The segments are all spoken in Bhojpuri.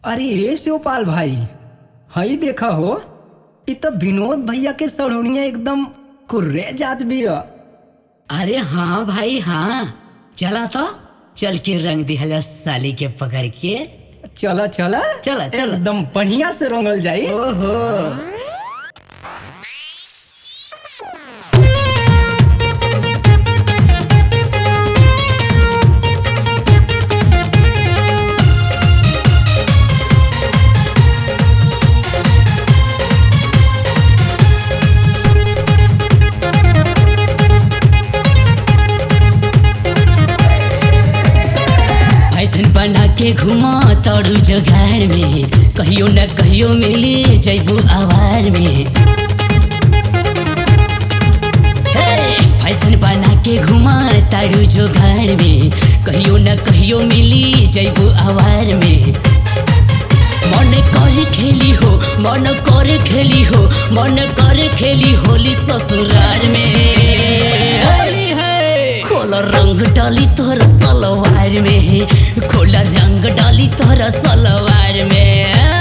अरे ए शिवपाल भाई, हई देखा हो, इ त विनोद भैया के सड़ोनिया एकदम कुर्रे जात बिया। अरे हाँ भाई हाँ, चला तो चल के रंग दिहला साली के पकड़ के। चला चला चला चला एकदम बढ़िया से रंगल जाई। ओहो फैशन बना के घुमा तोरू जोगार में, कहियो न कहियो मिली जैबू आवार में। फैशन बना के घुमा तारू जोगार में, कहियो न कहियो मिली जैबू आवार में। मन करे खेली हो, मन करे खेली हो, मन करे खेली होली ससुराल में। खोला रंग डाली तोरा सलवार में, खोला रंग डाली तोरा सलवार में।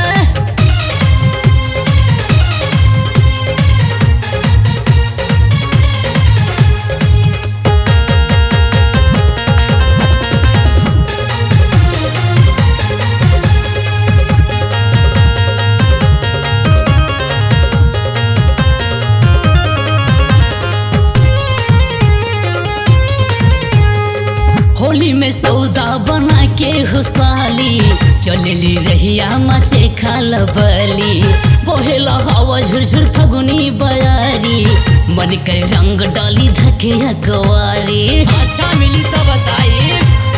होली में सौदा बना के हुसाली, चलेली रहिया मचे खाल बली। बोहेला हवा झुरझुर फगुनी बयारी, मन के रंग डाली धके अकवारी। अच्छा मिली तो बताइए।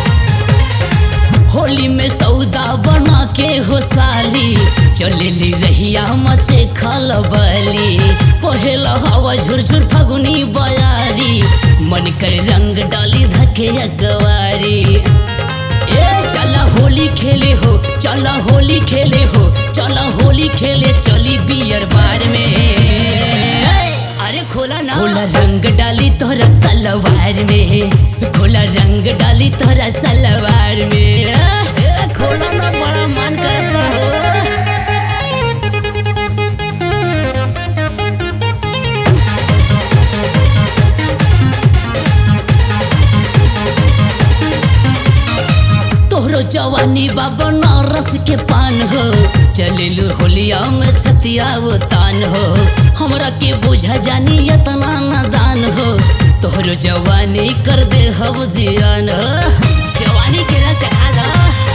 होली में सौदा बना के हुसाली, चलेली रहिया मचे खाल बली। बोहेला हवा झुरझुर फगुनी बयारी, मन कर रंग डाली धके अगवारी। ए चला होली खेले हो, चला होली खेले हो, चला होली खेले चली बियर बार में। अरे खोला ना, खोला रंग डाली तोरा सलवार में, खोला रंग डाली तोरा सलवार में। खोला ना, बड़ा मन करता हो। तोहरो जवानी बाबा नारस के पान हो, चलिलु होलिया में छतिया वो तान हो। हमरा के बुझा जानी इतना नादान हो, तोहरो जवानी कर दे हब जियान। जवानी के रस आधा,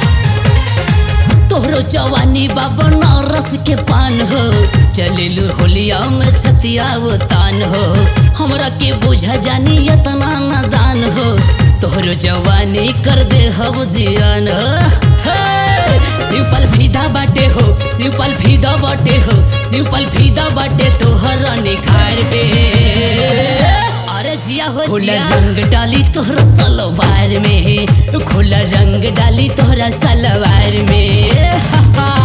तोहरो जवानी बाबा नारस के पान हो, चलिलु होलिया में छतिया वो तान हो। हमरा के बुझा जानी इतना नादान हो, तोहरो जवानी कर दे हब जियान। शिवपाल फीदा बाटे हो, शिवपाल फीदा बाटे हो, शिवपाल फीदा बाटे तोहरा निखार पे। अरे जिया हो, खोला रंग डाली तोहरा सलवार में, खोला रंग डाली तोहरा सलवार में।